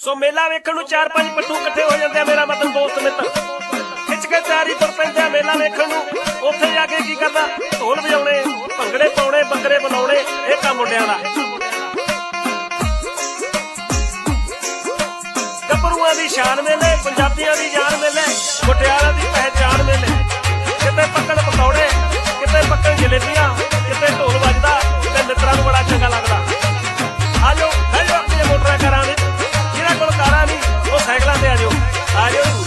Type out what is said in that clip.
ਸੋ ਮੇਲਾ ਵੇਖਣ ਨੂੰ 4-5 ਪੱਟੂ ਇਕੱਠੇ ਹੋ ਜਾਂਦੇ ਆ, ਮੇਰਾ ਮਤਲਬ ਦੋਸਤ ਮਿੱਤਰ ਖਿੱਚ ਕੇ ਤਿਆਰੀ ਤੁਰ ਪੈਂਦੇ ਆ ਮੇਲਾ ਵੇਖਣ ਨੂੰ। ਉੱਥੇ ਜਾ ਕੇ ਕੀ ਕਰਦਾ, ਢੋਲ ਵਜਾਉਣੇ, ਭੰਗੜੇ ਪਾਉਣੇ, ਬੱਕਰੇ ਬਣਾਉਣੇ, ਇਹ ਕੰਮ ਮੁੰਡਿਆਂ ਦਾ। ਗੱਭਰੂਆਂ ਦੀ ਸ਼ਾਨ ਮੇਲੇ, ਪੰਜਾਬੀਆਂ ਦੀ ਜਾਨ ਮੇਲੇ, ਮੁਟਿਆਰਾਂ ਦੀ ਪਹਿਚਾਣ ਮੇਲੇ। ਕਿਤੇ ਪੱਕਣ ਪਕੌੜੇ, ਕਿਤੇ ਪੱਕਣ ਜਲੇਬੀਆਂ, ਕਿਤੇ ਢੋਲ ਵੱਜਦਾ ਤੇ ਮਿੱਤਰਾਂ ਨੂੰ ਬੜਾ ਚੰਗਾ ਲੱਗਦਾ। ਆਜੋ ਬਹਿ ਜਾਓ ਆਪਣੀਆਂ ਮੋਟਰਾਂ ਕਾਰਾਂ ਵਿੱਚ, ਜਿਹਨਾਂ ਕੋਲ ਕਾਰਾਂ ਨਹੀਂ ਉਹ ਸਾਈਕਲਾਂ ਤੇ ਆਜੋ।